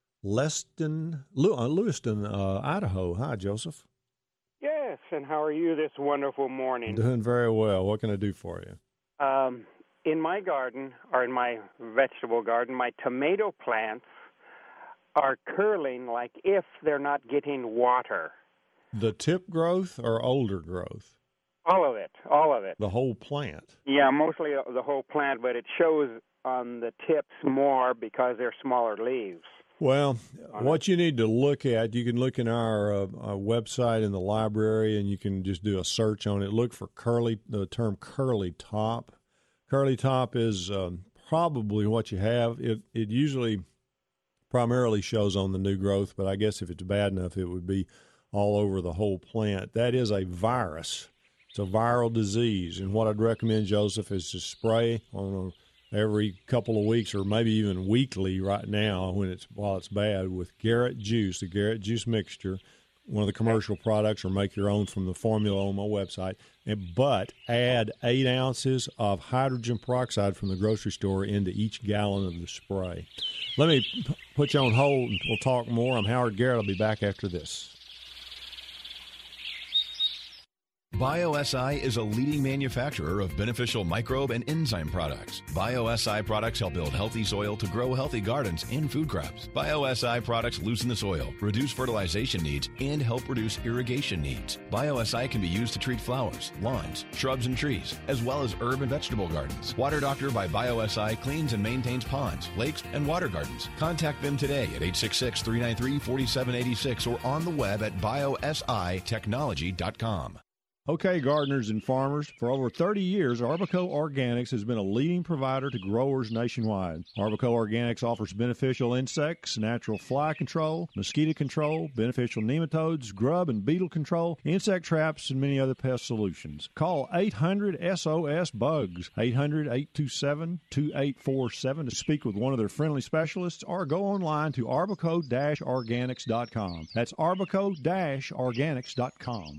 Leston, Lew- uh, Lewiston, uh, Idaho. Hi, Joseph. Yes, and how are you this wonderful morning? Doing very well. What can I do for you? Um, in my garden, or in my vegetable garden, my tomato plants are curling like if they're not getting water. The tip growth or older growth? All of it, all of it. The whole plant? Yeah, mostly the whole plant, but it shows on the tips more because they're smaller leaves. Well, what you need to look at, you can look in our, uh, our website in the library, and you can just do a search on it. Look for curly, the term curly top. Curly top is um, probably what you have. It it usually primarily shows on the new growth, but I guess if it's bad enough, it would be all over the whole plant. That is a virus. It's a viral disease, and what I'd recommend, Joseph, is to spray on a, every couple of weeks or maybe even weekly right now when it's while it's bad with Garrett Juice, the Garrett Juice mixture, one of the commercial products, or make your own from the formula on my website. And, but add eight ounces of hydrogen peroxide from the grocery store into each gallon of the spray. Let me p- put you on hold, and we'll talk more. I'm Howard Garrett. I'll be back after this. BioSI is a leading manufacturer of beneficial microbe and enzyme products. BioSI products help build healthy soil to grow healthy gardens and food crops. BioSI products loosen the soil, reduce fertilization needs, and help reduce irrigation needs. BioSI can be used to treat flowers, lawns, shrubs, and trees, as well as herb and vegetable gardens. Water Doctor by BioSI cleans and maintains ponds, lakes, and water gardens. Contact them today at eight six six, three nine three, four seven eight six or on the web at biosi technology dot com. Okay, gardeners and farmers, for over thirty years, Arbico Organics has been a leading provider to growers nationwide. Arbico Organics offers beneficial insects, natural fly control, mosquito control, beneficial nematodes, grub and beetle control, insect traps, and many other pest solutions. Call eight hundred S O S bugs, eight hundred, eight two seven, two eight four seven to speak with one of their friendly specialists, or go online to arbico dash organics dot com. That's arbico dash organics dot com.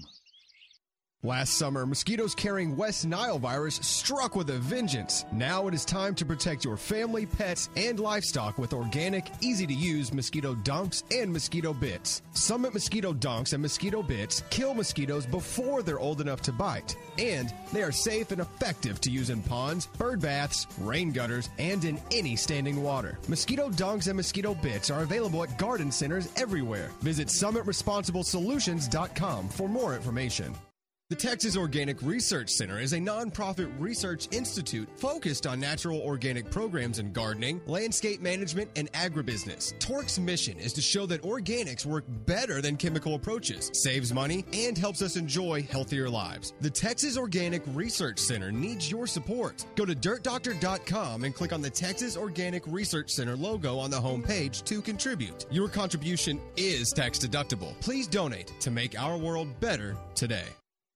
Last summer, mosquitoes carrying West Nile virus struck with a vengeance. Now it is time to protect your family, pets, and livestock with organic, easy-to-use mosquito dunks and mosquito bits. Summit Mosquito Dunks and Mosquito Bits kill mosquitoes before they're old enough to bite. And they are safe and effective to use in ponds, bird baths, rain gutters, and in any standing water. Mosquito dunks and mosquito bits are available at garden centers everywhere. Visit summit responsible solutions dot com for more information. The Texas Organic Research Center is a nonprofit research institute focused on natural organic programs in gardening, landscape management, and agribusiness. Torque's mission is to show that organics work better than chemical approaches, saves money, and helps us enjoy healthier lives. The Texas Organic Research Center needs your support. Go to dirt doctor dot com and click on the Texas Organic Research Center logo on the homepage to contribute. Your contribution is tax deductible. Please donate to make our world better today.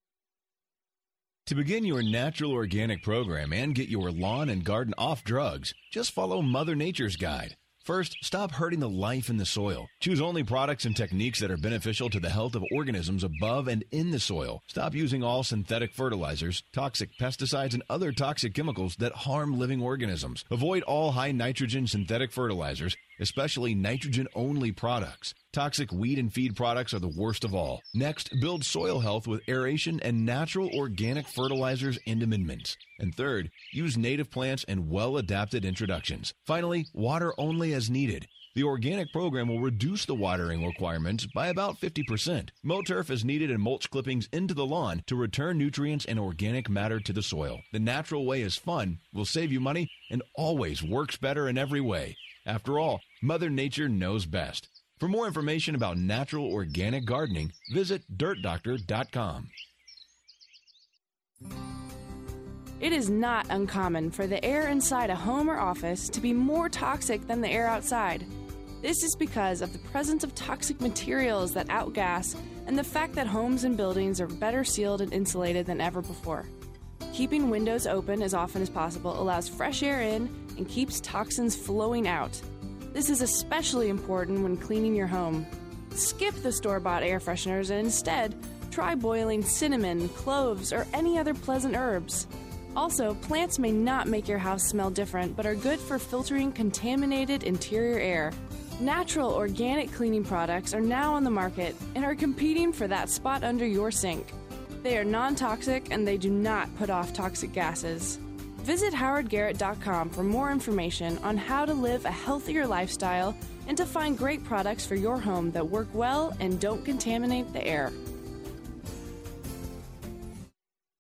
To begin your natural organic program and get your lawn and garden off drugs, just follow Mother Nature's guide. First, stop hurting the life in the soil. Choose only products and techniques that are beneficial to the health of organisms above and in the soil. Stop using all synthetic fertilizers, toxic pesticides, and other toxic chemicals that harm living organisms. Avoid all high nitrogen synthetic fertilizers, especially nitrogen-only products. Toxic weed and feed products are the worst of all. Next, build soil health with aeration and natural organic fertilizers and amendments. And third, use native plants and well-adapted introductions. Finally, water only as needed. The organic program will reduce the watering requirements by about fifty percent. Mow turf is needed and mulch clippings into the lawn to return nutrients and organic matter to the soil. The natural way is fun, will save you money, and always works better in every way. After all, Mother Nature knows best. For more information about natural organic gardening, visit dirt doctor dot com. It is not uncommon for the air inside a home or office to be more toxic than the air outside. This is because of the presence of toxic materials that outgas and the fact that homes and buildings are better sealed and insulated than ever before. Keeping windows open as often as possible allows fresh air in and keeps toxins flowing out. This is especially important when cleaning your home. Skip the store-bought air fresheners and instead try boiling cinnamon, cloves, or any other pleasant herbs. Also, plants may not make your house smell different, but are good for filtering contaminated interior air. Natural organic cleaning products are now on the market and are competing for that spot under your sink. They are non-toxic and they do not put off toxic gases. Visit howard garrett dot com for more information on how to live a healthier lifestyle and to find great products for your home that work well and don't contaminate the air.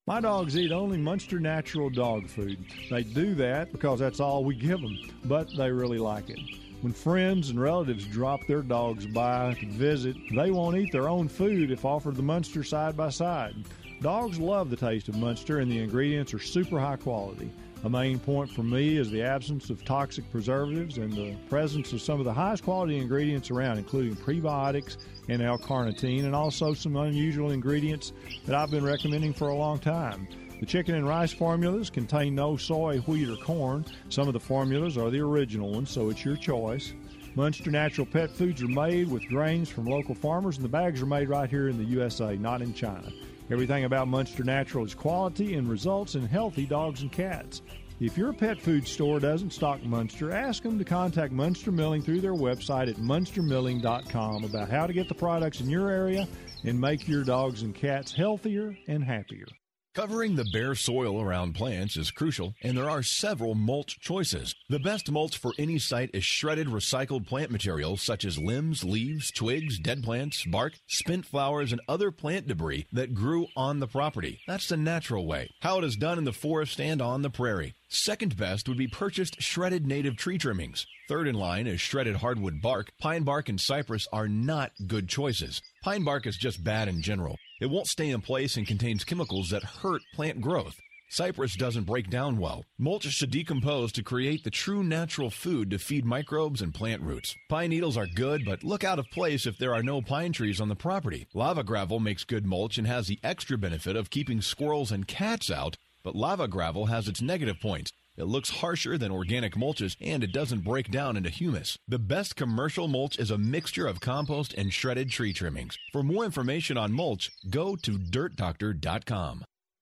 My dogs eat only Munster Natural dog food. They do that because that's all we give them, but they really like it. When friends and relatives drop their dogs by to visit, they won't eat their own food if offered the Munster side by side. Dogs love the taste of Munster, and the ingredients are super high quality. A main point for me is the absence of toxic preservatives and the presence of some of the highest quality ingredients around, including prebiotics and L-carnitine, and also some unusual ingredients that I've been recommending for a long time. The chicken and rice formulas contain no soy, wheat, or corn. Some of the formulas are the original ones, so it's your choice. Munster Natural Pet Foods are made with grains from local farmers, and the bags are made right here in the U S A, not in China. Everything about Munster Natural is quality and results in healthy dogs and cats. If your pet food store doesn't stock Munster, ask them to contact Munster Milling through their website at munster milling dot com about how to get the products in your area and make your dogs and cats healthier and happier. Covering the bare soil around plants is crucial, and there are several mulch choices. The best mulch for any site is shredded recycled plant material such as limbs, leaves, twigs, dead plants, bark, spent flowers, and other plant debris that grew on the property. That's the natural way, how it is done in the forest and on the prairie. Second best would be purchased shredded native tree trimmings. Third in line is shredded hardwood bark. Pine bark and cypress are not good choices. Pine bark is just bad in general. It won't stay in place and contains chemicals that hurt plant growth. Cypress doesn't break down well. Mulch should decompose to create the true natural food to feed microbes and plant roots. Pine needles are good, but look out of place if there are no pine trees on the property. Lava gravel makes good mulch and has the extra benefit of keeping squirrels and cats out, but lava gravel has its negative points. It looks harsher than organic mulches, and it doesn't break down into humus. The best commercial mulch is a mixture of compost and shredded tree trimmings. For more information on mulch, go to dirt doctor dot com.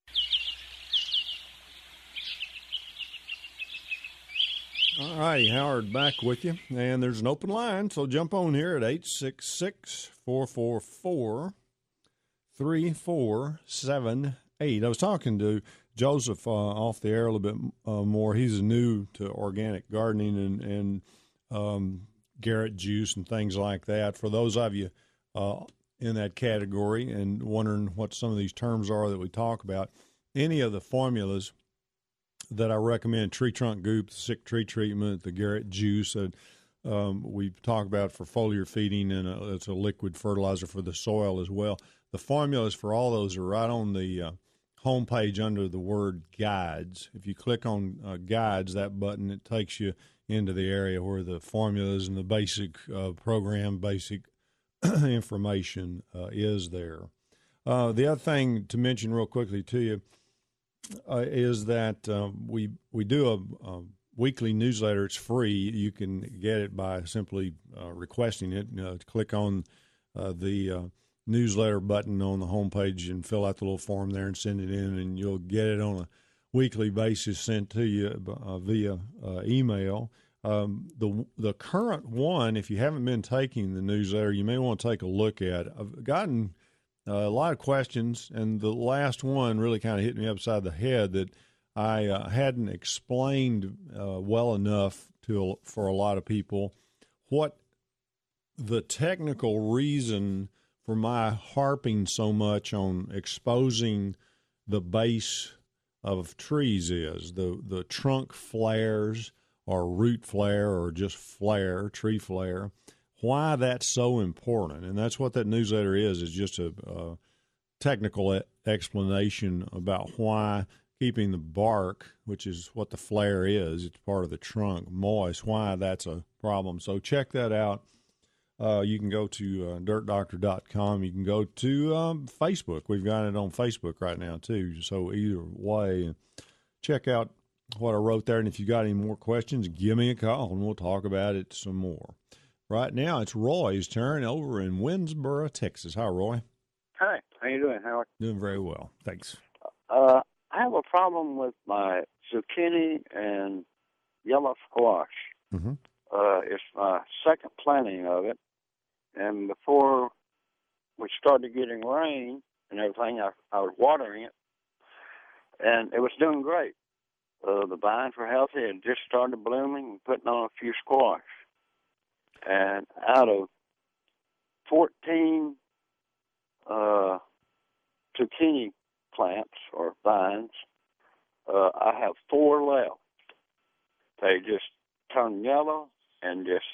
All righty, Howard back with you. And there's an open line, so jump on here at eight six six, four four four, three four seven eight. I was talking to Joseph uh, off the air a little bit uh, more. He's new to organic gardening and, and um, Garrett juice and things like that. For those of you uh, in that category and wondering what some of these terms are that we talk about, any of the formulas that I recommend, tree trunk goop, the sick tree treatment, the Garrett juice, that um, we talk about for foliar feeding, and a, it's a liquid fertilizer for the soil as well. The formulas for all those are right on the uh, homepage under the word guides. If you click on uh, guides, that button, it takes you into the area where the formulas and the basic uh, program, basic information uh, is there. Uh, the other thing to mention real quickly to you uh, is that uh, we we do a, a weekly newsletter. It's free. You can get it by simply uh, requesting it. Uh, click on uh, the uh, newsletter button on the homepage and fill out the little form there and send it in, and you'll get it on a weekly basis sent to you uh, via uh, email. Um, the the current one, if you haven't been taking the newsletter, you may want to take a look at. I've gotten uh, a lot of questions, and the last one really kind of hit me upside the head that I uh, hadn't explained uh, well enough to for a lot of people what the technical reason for my harping so much on exposing the base of trees is. The the trunk flares or root flare or just flare, tree flare, why that's so important. And that's what that newsletter is, is just a, a technical explanation about why keeping the bark, which is what the flare is, it's part of the trunk, moist, why that's a problem. So check that out. Uh, you can go to uh, dirt doctor dot com. You can go to um, Facebook. We've got it on Facebook right now, too. So either way, check out what I wrote there. And if you got any more questions, give me a call, and we'll talk about it some more. Right now, it's Roy's turn over in Winnsboro, Texas. Hi, Roy. Hi. How you doing, Howard? Doing very well. Thanks. Uh, I have a problem with my zucchini and yellow squash. Mm-hmm. Uh, it's my second planting of it. And before we started getting rain and everything, I, I was watering it, and it was doing great. Uh, the vines were healthy. It just started blooming and putting on a few squash. And out of fourteen uh, zucchini plants or vines. Uh, I have four left. They just turned yellow and just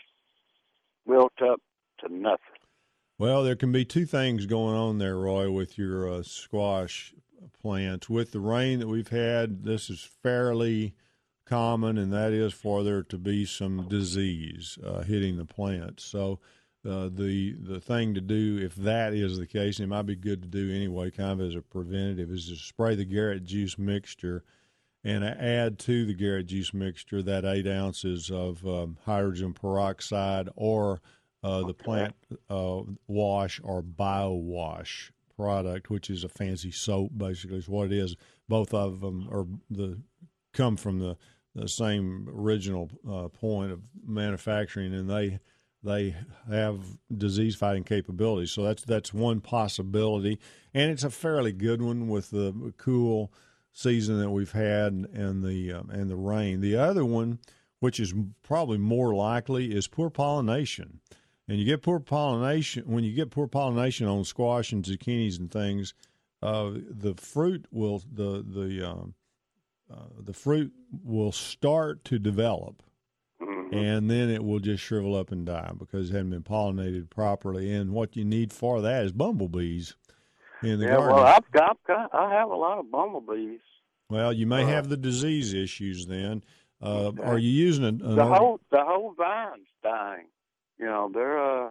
wilt up to nothing. Well, there can be two things going on there, Roy, with your uh, squash plants. With the rain that we've had, this is fairly common, and that is for there to be some disease uh, hitting the plants. So uh, the the thing to do, if that is the case, and it might be good to do anyway, kind of as a preventative, is to spray the Garrett juice mixture and add to the Garrett juice mixture that eight ounces of um, hydrogen peroxide or uh, the plant uh, wash or bio wash product, which is a fancy soap, basically is what it is. Both of them are the come from the, the same original uh, point of manufacturing, and they they have disease fighting capabilities. So that's that's one possibility, and it's a fairly good one with the cool season that we've had and the uh, and the rain. The other one, which is probably more likely, is poor pollination. And you get poor pollination when you get poor pollination on squash and zucchinis and things. Uh, the fruit will the the um, uh, the fruit will start to develop, mm-hmm. and then it will just shrivel up and die because it hasn't been pollinated properly. And what you need for that is bumblebees in the yeah, garden. well, I've got, I've got I have a lot of bumblebees. Well, you may uh, have the disease issues then. Uh, okay. Are you using a, an the whole the whole vine's dying? You know, they're uh,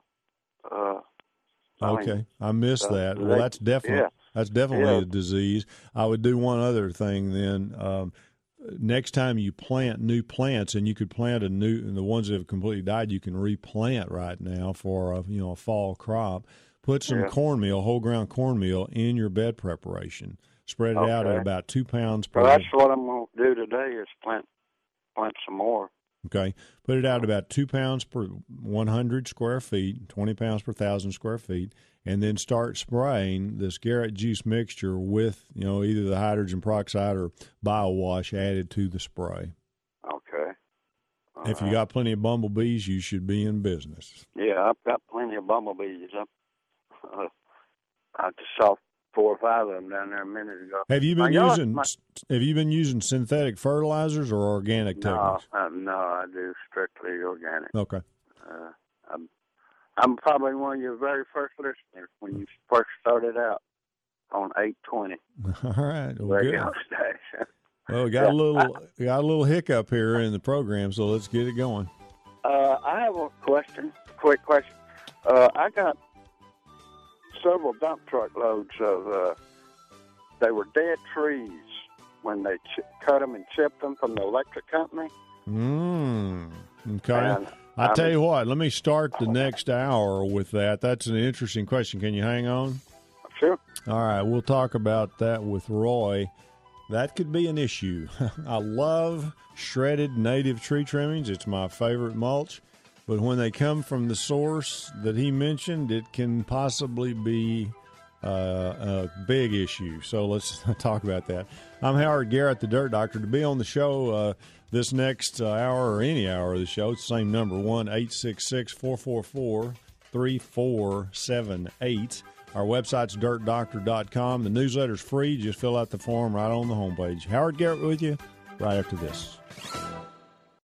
uh okay. I, mean, I missed uh, that. Well, they, that's definitely yeah. that's definitely yeah. a disease. I would do one other thing then. Um, next time you plant new plants, and you could plant a new, and the ones that have completely died, you can replant right now for a you know a fall crop. Put some yeah. cornmeal, whole ground cornmeal, in your bed preparation. Spread it okay. out at about two pounds per. Well, that's what I'm going to do today is plant plant some more. Okay. Put it out about two pounds per one hundred square feet, twenty pounds per thousand square feet, and then start spraying this Garrett juice mixture with, you know, either the hydrogen peroxide or biowash added to the spray. Okay. All if right. you got plenty of bumblebees, you should be in business. Yeah, I've got plenty of bumblebees. I've, uh, I just saw four or five of them down there a minute ago. Have you been my using my, Have you been using synthetic fertilizers or organic no, techniques? Uh, no, I do strictly organic. Okay. Uh, I'm I'm probably one of your very first listeners when you first started out on eight twenty. All right. Well, radio good. station. Well, we got yeah, a little I, got a little hiccup here in the program, so let's get it going. Uh, I have a question, quick question. Uh, I got several dump truck loads of, uh, they were dead trees when they ch- cut them and chipped them from the electric company. Mm, okay. And, I tell mean, you what, let me start the next hour with that. That's an interesting question. Can you hang on? Sure. All right, we'll talk about that with Roy. That could be an issue. I love shredded native tree trimmings. It's my favorite mulch. But when they come from the source that he mentioned, it can possibly be uh, a big issue. So let's talk about that. I'm Howard Garrett, the Dirt Doctor. To be on the show uh, this next uh, hour or any hour of the show, it's the same number, one eight six six, four four four, three four seven eight. Our website's dirt doctor dot com. The newsletter's free. Just fill out the form right on the homepage. Howard Garrett with you right after this.